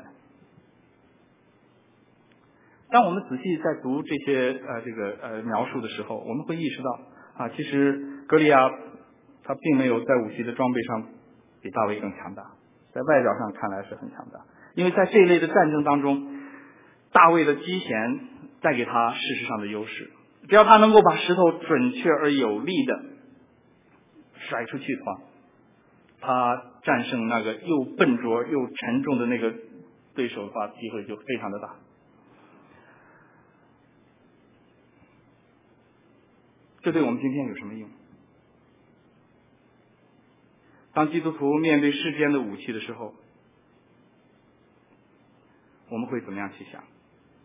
[SPEAKER 1] 当我们仔细在读这些描述的时候，我们会意识到其实歌利亚他并没有在武器的装备上比大卫更强大，在外表上看来是很强大，因为在这一类的战争当中，大卫的机弦带给他事实上的优势。只要他能够把石头准确而有力的甩出去的话，他战胜那个又笨拙又沉重的那个对手的话，机会就非常的大。这对我们今天有什么用？当基督徒面对世间的武器的时候，我们会怎么样去想？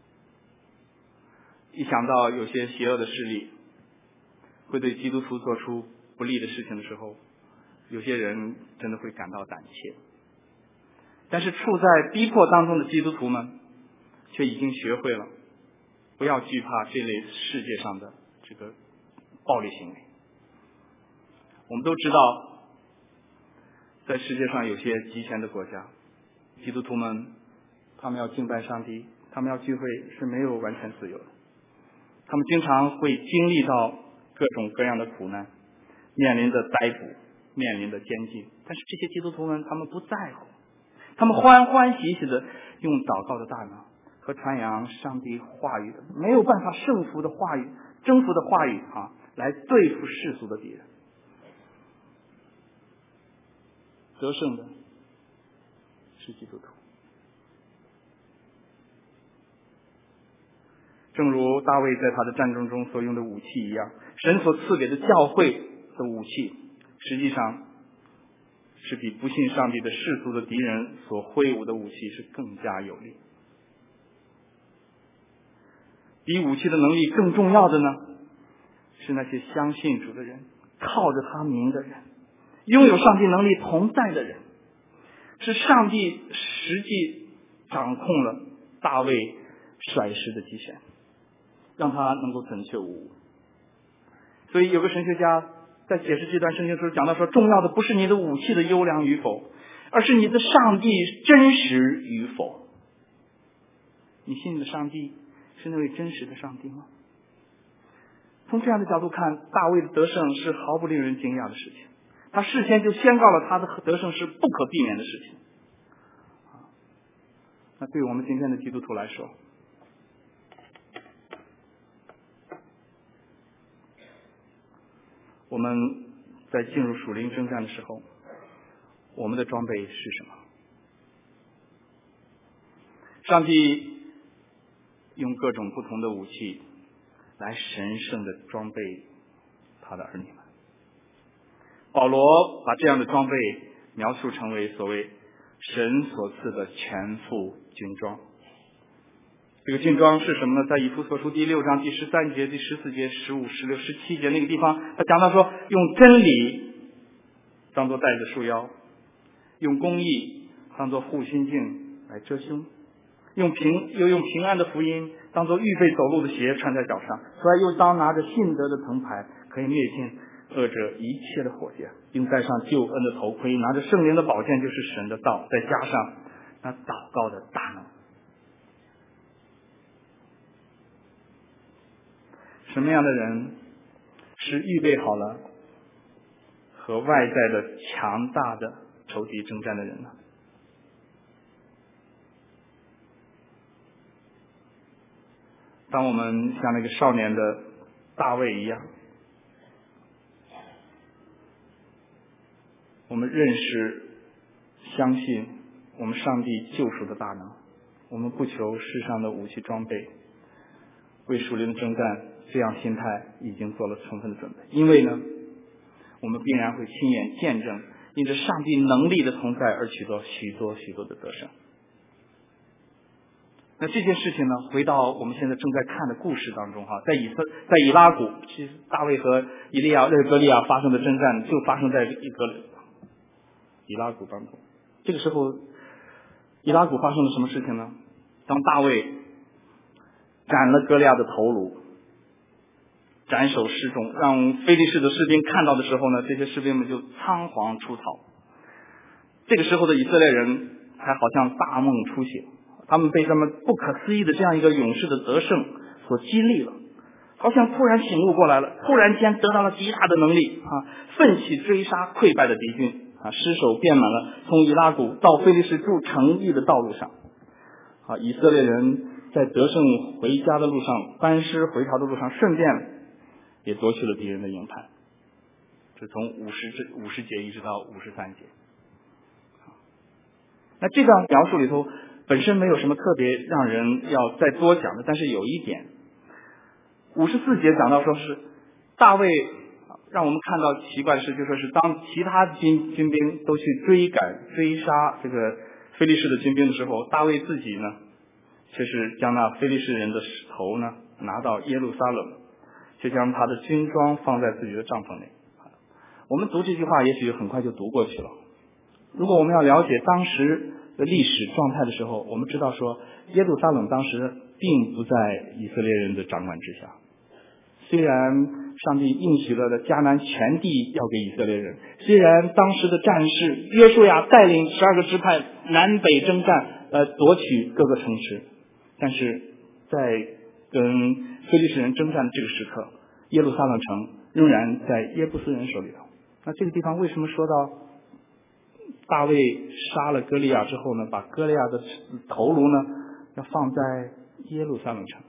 [SPEAKER 1] 一想到有些邪恶的势力会对基督徒做出不利的事情的时候，有些人真的会感到胆怯。但是处在逼迫当中的基督徒们却已经学会了不要惧怕这类世界上的这个暴力行为。我们都知道，在世界上有些极权的国家，基督徒们他们要敬拜上帝，他们要聚会是没有完全自由的，他们经常会经历到各种各样的苦难，面临着逮捕，面临着监禁。但是这些基督徒们他们不在乎，他们欢欢喜喜的用祷告的大脑和传扬上帝话语的没有办法征服的话语来对付世俗的敌人。得胜的是基督徒。正如大卫在他的战争中所用的武器一样，神所赐给的教会的武器实际上是比不信上帝的世俗的敌人所挥舞的武器是更加有力。比武器的能力更重要的呢，是那些相信主的人，靠着他名的人，拥有上帝能力同在的人，是上帝实际掌控了大卫甩石的机弦，让他能够准确无误。所以有个神学家在解释这段圣经的时候讲到说，重要的不是你的武器的优良与否，而是你的上帝真实与否。你信的上帝是那位真实的上帝吗？ 从这样的角度看，大卫的得胜是毫不令人惊讶的事情，他事先就宣告了他的得胜是不可避免的事情。那对我们今天的基督徒来说，我们在进入属灵征战的时候，我们的装备是什么？上帝用各种不同的武器来神圣的装备他的儿女们。保罗把这样的装备描述成为所谓神所赐的全副军装。这个军装是什么呢？在以弗所书第6章第13节、第14节、15、16、17节那个地方，他讲到说，用真理当作带子束腰，用公义当作护心镜来遮胸，用平安的福音当作预备走路的鞋穿在脚上，此外又当拿着信德的藤牌，可以灭尽恶者一切的火箭，并戴上救恩的头盔，拿着圣灵的宝剑，就是神的道，再加上那祷告的大能。什么样的人是预备好了和外在的强大的仇敌征战的人呢？当我们像那个少年的大卫一样，我们认识相信我们上帝救赎的大能，我们不求世上的武器装备，为属灵的征战，这样心态已经做了充分的准备。因为呢，我们必然会亲眼见证因着上帝能力的同在而取得许多许多的得胜。那这件事情呢，回到我们现在正在看的故事当中在以拉谷，其实大卫和歌利亚发生的征战就发生在以拉谷当中。这个时候以拉谷发生了什么事情呢？当大卫斩了歌利亚的头颅，斩首示众，让非利士的士兵看到的时候呢，这些士兵们就仓皇出逃。这个时候的以色列人还好像大梦初醒，他们被他们不可思议的这样一个勇士的得胜所激励了，好像突然醒悟过来了，突然间得到了极大的能力奋起追杀溃败的敌军尸首遍满了从以拉谷到非利士住城邑的道路上以色列人在得胜回家的路上，班师回朝的路上，顺便也夺去了敌人的营盘。这从50节一直到53节。那这段描述里头本身没有什么特别让人要再多讲的，但是有一点，54节讲到说是大卫让我们看到奇怪的事，就说是当其他军兵都去追杀这个非利士的军兵的时候，大卫自己呢却是将那非利士人的头呢拿到耶路撒冷，却将他的军装放在自己的帐篷内。我们读这句话也许很快就读过去了，如果我们要了解当时的历史状态的时候，我们知道说耶路撒冷当时并不在以色列人的掌管之下。虽然上帝应许了的迦南全地要给以色列人，虽然当时的战士约书亚带领12个支派南北征战夺取各个城池，但是在跟非利士人征战的这个时刻，耶路撒冷城仍然在耶布斯人手里头。那这个地方为什么说到大卫杀了歌利亚之后呢，把歌利亚的头颅呢要放在耶路撒冷城？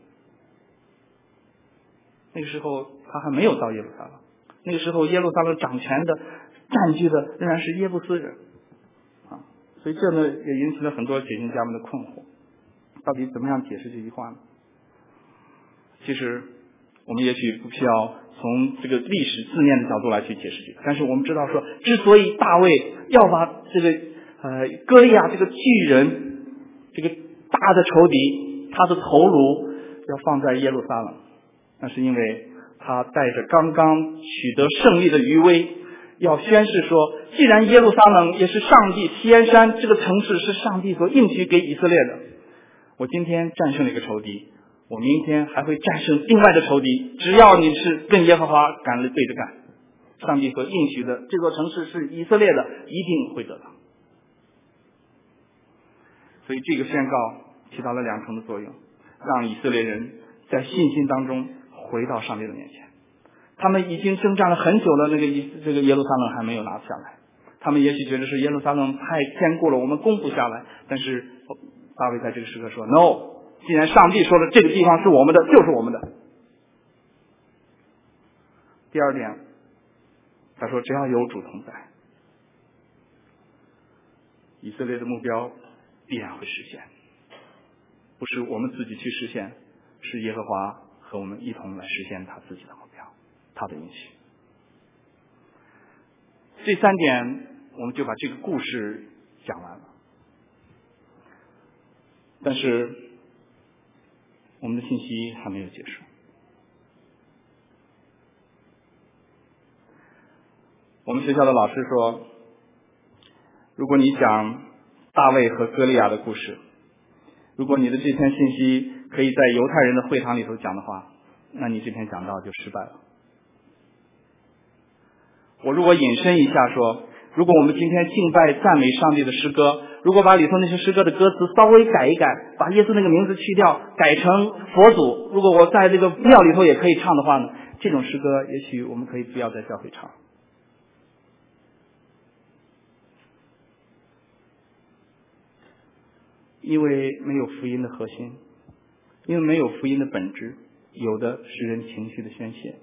[SPEAKER 1] 那个时候他还没有到耶路撒冷，那个时候耶路撒冷掌权的占据的仍然是耶布斯人所以这呢也引起了很多解经家们的困惑，到底怎么样解释这句话呢？其实我们也许不需要从这个历史字面的角度来去解释这个，但是我们知道说，之所以大卫要把这个歌利亚这个巨人，这个大的仇敌，他的头颅要放在耶路撒冷，那是因为他带着刚刚取得胜利的余威，要宣示说，既然耶路撒冷也是上帝锡安山这个城市是上帝所应许给以色列的，我今天战胜了一个仇敌，我明天还会战胜另外的仇敌，只要你是跟耶和华干了对着干，上帝所应许的这座城市是以色列的，一定会得到。所以这个宣告起到了2重的作用，让以色列人在信心当中回到上帝的面前。 他们已经征战了很久了，这个耶路撒冷还没有拿下来。他们也许觉得是耶路撒冷太坚固了，我们攻不下来。但是大卫在这个时刻说 ：“No， 既然上帝说了这个地方是我们的，就是我们的。”第二点，他说：“只要有主同在，以色列的目标必然会实现，不是我们自己去实现，是耶和华和我们一同来实现他自己的目标，他的应许。”这3点，我们就把这个故事讲完了。但是，我们的信息还没有结束。我们学校的老师说，如果你讲大卫和歌利亚的故事，如果你的这篇信息可以在犹太人的会堂里头讲的话，那你这篇讲道就失败了。我如果引申一下说，如果我们今天敬拜赞美上帝的诗歌，如果把里头那些诗歌的歌词稍微改一改，把耶稣那个名字去掉，改成佛祖，如果我在这个庙里头也可以唱的话呢，这种诗歌也许我们可以不要在教会唱。因为没有福音的核心，因为没有福音的本质，有的是人情绪的宣泄。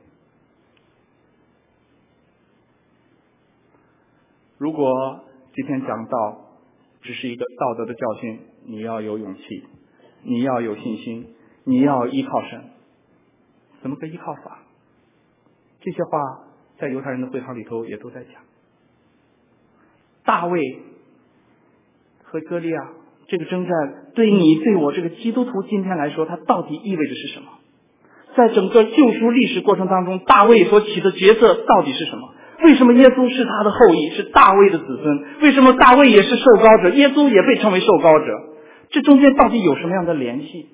[SPEAKER 1] 如果这篇讲道只是一个道德的教训，你要有勇气，你要有信心，你要依靠神。怎么个依靠法？这些话在犹太人的会堂里头也都在讲。大卫和歌利亚这个征战，对你对我这个基督徒今天来说，它到底意味着是什么？在整个救赎历史过程当中，大卫所起的角色到底是什么？为什么耶稣是他的后裔，是大卫的子孙？为什么大卫也是受膏者，耶稣也被称为受膏者？这中间到底有什么样的联系？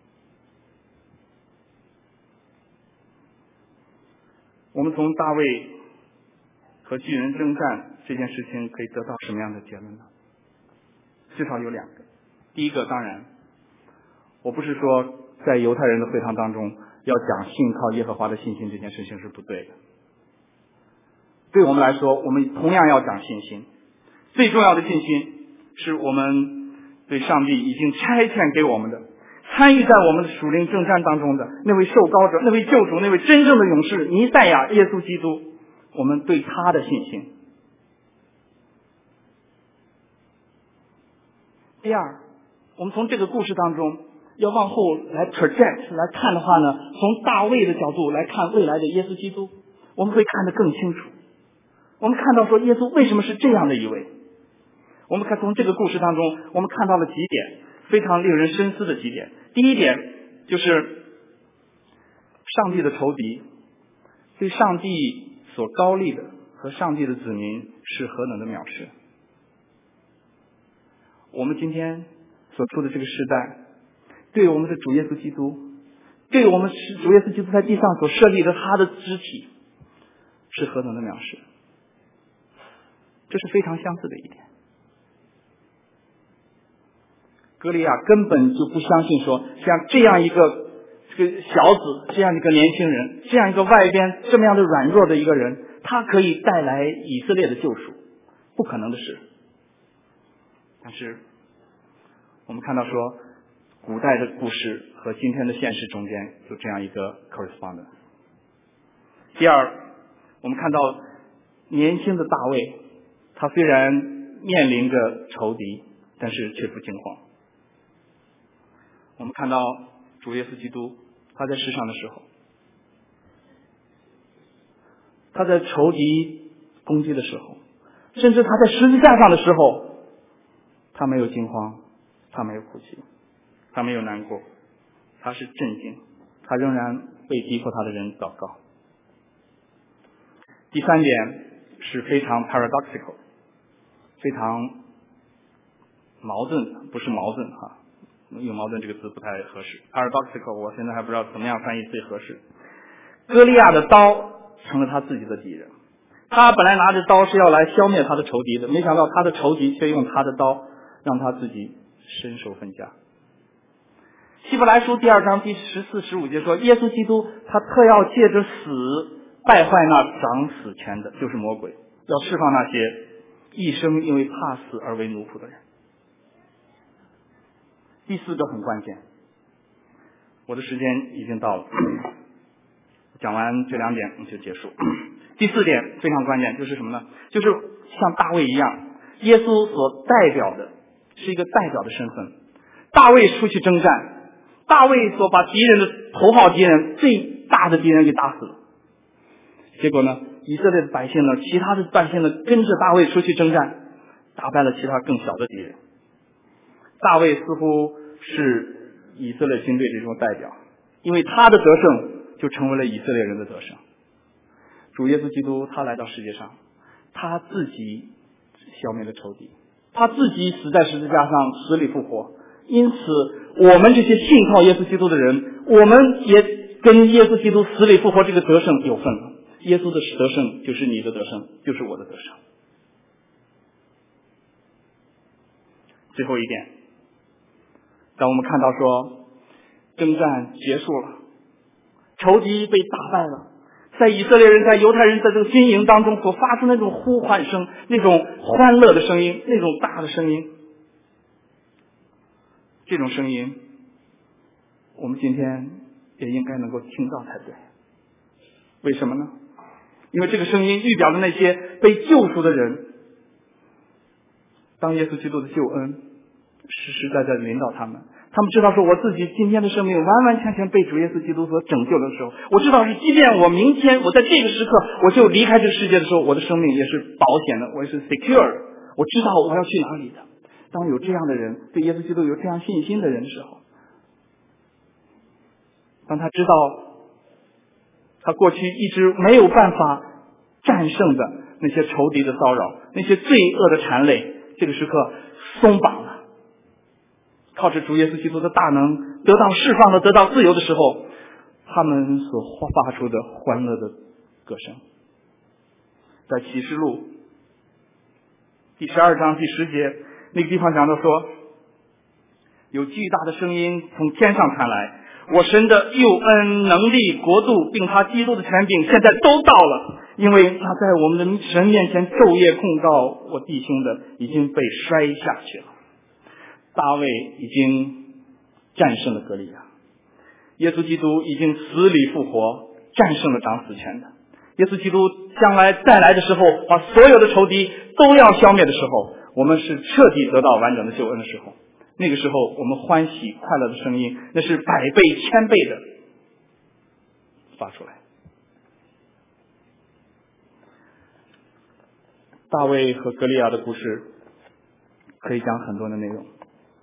[SPEAKER 1] 我们从大卫和巨人征战这件事情可以得到什么样的结论呢？至少有2个。第一个，当然，我不是说在犹太人的会堂当中要讲信靠耶和华的信心这件事情是不对的。对我们来说，我们同样要讲信心。最重要的信心是我们对上帝已经差遣给我们的，参与在我们的属灵征战当中的那位受膏者，那位救主，那位真正的勇士弥赛亚耶稣基督，我们对他的信心。第二，我们从这个故事当中要往后来 project 来看的话呢，从大卫的角度来看未来的耶稣基督，我们会看得更清楚。我们看到说耶稣为什么是这样的一位。我们看从这个故事当中，我们看到了几点非常令人深思的几点。第一点就是上帝的仇敌对上帝所高立的和上帝的子民是何等的藐视。我们今天所处的这个时代，对我们的主耶稣基督，对我们主耶稣基督在地上所设立的他的肢体是何等的藐视。这是非常相似的一点。歌利亚根本就不相信说像这样一个小子，这样一个年轻人，这样一个外边这么样的软弱的一个人，他可以带来以色列的救赎，不可能的事。但是我们看到说古代的故事和今天的现实中间有这样一个 correspondence。 第二，我们看到年轻的大卫，他虽然面临着仇敌，但是却不惊慌。我们看到主耶稣基督他在世上的时候，他在仇敌攻击的时候，甚至他在十字架上的时候，他没有惊慌，他没有哭泣，他没有难过，他是镇静，他仍然为逼迫他的人祷告。第三点是非常 paradoxical， 非常矛盾，不是矛盾哈，用矛盾这个词不太合适。paradoxical 我现在还不知道怎么样翻译最合适。歌利亚的刀成了他自己的敌人，他本来拿着刀是要来消灭他的仇敌的，没想到他的仇敌却用他的刀让他自己身受分家。希伯来书第2章第14、15节说，耶稣基督他特要借着死败坏那掌死权的，就是魔鬼，要释放那些一生因为怕死而为奴仆的人。第四个很关键，我的时间已经到了，讲完这2点就结束。第4点非常关键，就是什么呢？就是像大卫一样，耶稣所代表的是一个代表的身份。大卫出去征战，大卫所把敌人的头号敌人最大的敌人给打死了。结果呢，以色列的百姓呢，其他的百姓呢，跟着大卫出去征战，打败了其他更小的敌人。大卫似乎是以色列军队的这种代表，因为他的得胜就成为了以色列人的得胜。主耶稣基督他来到世界上，他自己消灭了仇敌，他自己死在十字架上，死里复活。因此我们这些信靠耶稣基督的人，我们也跟耶稣基督死里复活这个得胜有份了。耶稣的得胜就是你的得胜，就是我的得胜。最后一点，当我们看到说征战结束了，仇敌被打败了，在以色列人在犹太人在这个军营当中所发出那种呼唤声，那种欢乐的声音，那种大的声音，这种声音我们今天也应该能够听到才对。为什么呢？因为这个声音预表的那些被救赎的人，当耶稣基督的救恩实实在在地临到他们，他们知道说我自己今天的生命完完全全被主耶稣基督所拯救的时候，我知道是即便我明天我在这个时刻我就离开这个世界的时候，我的生命也是保险的，我也是 secure 的，我知道我要去哪里的。当有这样的人，对耶稣基督有这样信心的人的时候，当他知道他过去一直没有办法战胜的那些仇敌的骚扰，那些罪恶的缠累，这个时刻松绑了，靠着主耶稣基督的大能得到释放的，得到自由的时候，他们所发出的欢乐的歌声。在启示录第12章第10节那个地方讲到说，有巨大的声音从天上传来，我神的救恩、能力、国度并他基督的权柄现在都到了，因为他在我们的神面前昼夜控告我弟兄的已经被摔下去了。大卫已经战胜了歌利亚，耶稣基督已经死里复活，战胜了掌死权的。耶稣基督将来再来的时候，把所有的仇敌都要消灭的时候，我们是彻底得到完整的救恩的时候，那个时候我们欢喜快乐的声音，那是百倍千倍的发出来。大卫和歌利亚的故事可以讲很多的内容，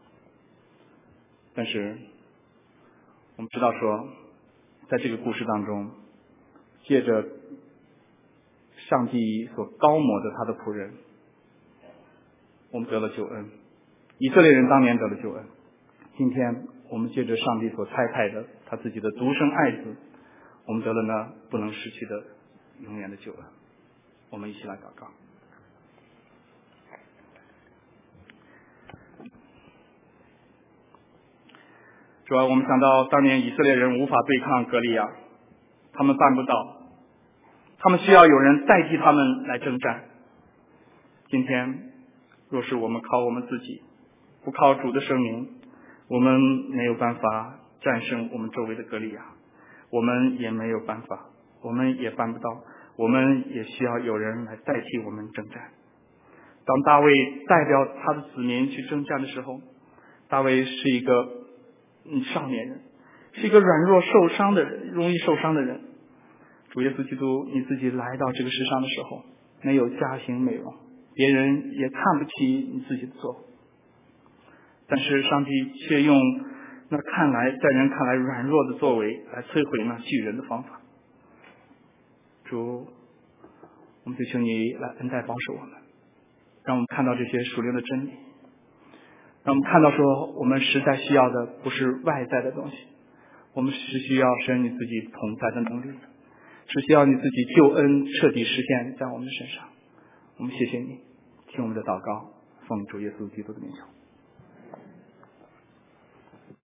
[SPEAKER 1] 但是我们知道说，在这个故事当中，借着上帝所高抹的他的仆人，我们得了救恩。以色列人当年得了救恩，今天我们借着上帝所差派的他自己的独生爱子，我们得了那不能失去的永远的救恩。我们一起来祷告。主要我们想到当年以色列人无法对抗歌利亚，他们办不到，他们需要有人代替他们来征战。今天若是我们靠我们自己，不靠主的圣名，我们没有办法战胜我们周围的歌利亚，我们也没有办法，我们也办不到，我们也需要有人来代替我们征战。当大卫代表他的子民去征战的时候，大卫是一个少年人，是一个软弱受伤的人，容易受伤的人。主耶稣基督你自己来到这个世上的时候，没有家庭美容，别人也看不起你自己的作为，但是上帝却用那在人看来软弱的作为来摧毁那巨人的方法。主，我们就求你来恩待保守我们，让我们看到这些属灵的真理，让我们看到说我们实在需要的不是外在的东西，我们是需要神你自己同在的能力，是需要你自己救恩彻底实现在我们的身上。我们谢谢你，听我们的祷告，奉主耶稣基督的名求。